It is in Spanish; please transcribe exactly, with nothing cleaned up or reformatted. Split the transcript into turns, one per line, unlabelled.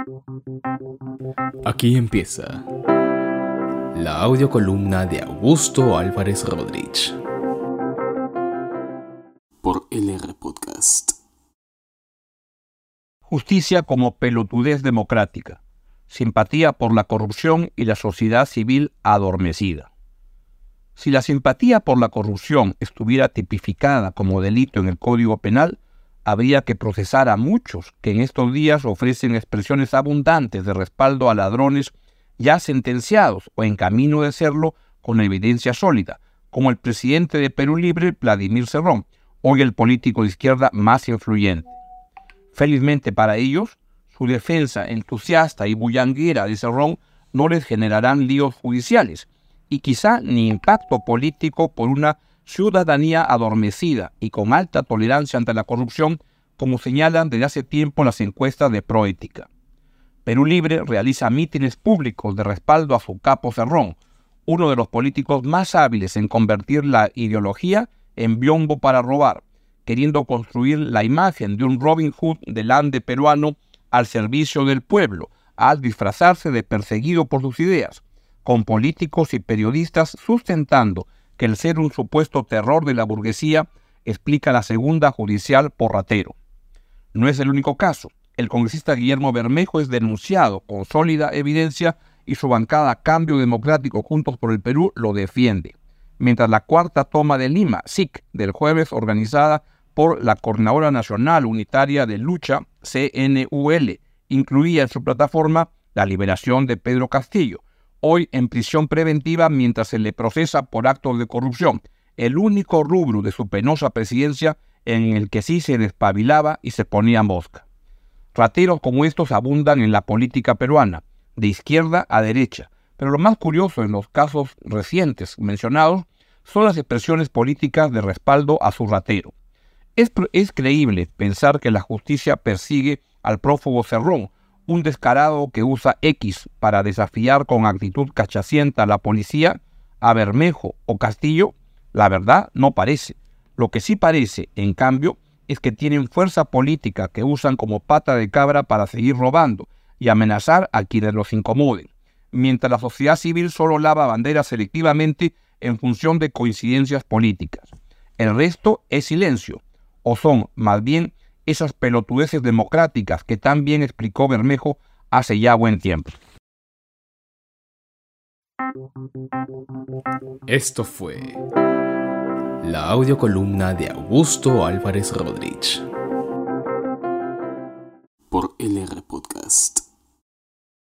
Aquí empieza la audiocolumna de Augusto Álvarez Rodríguez por L R Podcast.
Justicia como pelotudez democrática, simpatía por la corrupción y la sociedad civil adormecida. Si la simpatía por la corrupción estuviera tipificada como delito en el Código Penal, habría que procesar a muchos que en estos días ofrecen expresiones abundantes de respaldo a ladrones ya sentenciados o en camino de serlo con evidencia sólida, como el presidente de Perú Libre, Vladimir Cerrón, hoy el político de izquierda más influyente. Felizmente para ellos, su defensa entusiasta y bullanguera de Cerrón no les generarán líos judiciales y quizá ni impacto político por una ciudadanía adormecida y con alta tolerancia ante la corrupción, como señalan desde hace tiempo las encuestas de Proética. Perú Libre realiza mítines públicos de respaldo a su capo Cerrón, uno de los políticos más hábiles en convertir la ideología en biombo para robar, queriendo construir la imagen de un Robin Hood del ande peruano al servicio del pueblo, al disfrazarse de perseguido por sus ideas, con políticos y periodistas sustentando que el ser un supuesto terror de la burguesía explica la segunda judicial por ratero. No es el único caso. El congresista Guillermo Bermejo es denunciado con sólida evidencia y su bancada Cambio Democrático Juntos por el Perú lo defiende. Mientras la cuarta toma de Lima, S I C, del jueves, organizada por la Coordinadora Nacional Unitaria de Lucha, C N U L, incluía en su plataforma la liberación de Pedro Castillo, hoy en prisión preventiva mientras se le procesa por actos de corrupción, el único rubro de su penosa presidencia en el que sí se despabilaba y se ponía mosca. Rateros como estos abundan en la política peruana, de izquierda a derecha, pero lo más curioso en los casos recientes mencionados son las expresiones políticas de respaldo a su ratero. Es, es creíble pensar que la justicia persigue al prófugo Cerrón, un descarado que usa X para desafiar con actitud cachacienta a la policía, a Bermejo o Castillo. La verdad no parece. Lo que sí parece, en cambio, es que tienen fuerza política que usan como pata de cabra para seguir robando y amenazar a quienes los incomoden, mientras la sociedad civil solo lava banderas selectivamente en función de coincidencias políticas. El resto es silencio, o son, más bien, esas pelotudeces democráticas que tan bien explicó Bermejo hace ya buen tiempo.
Esto fue la audiocolumna de Augusto Álvarez Rodríguez por L R Podcast.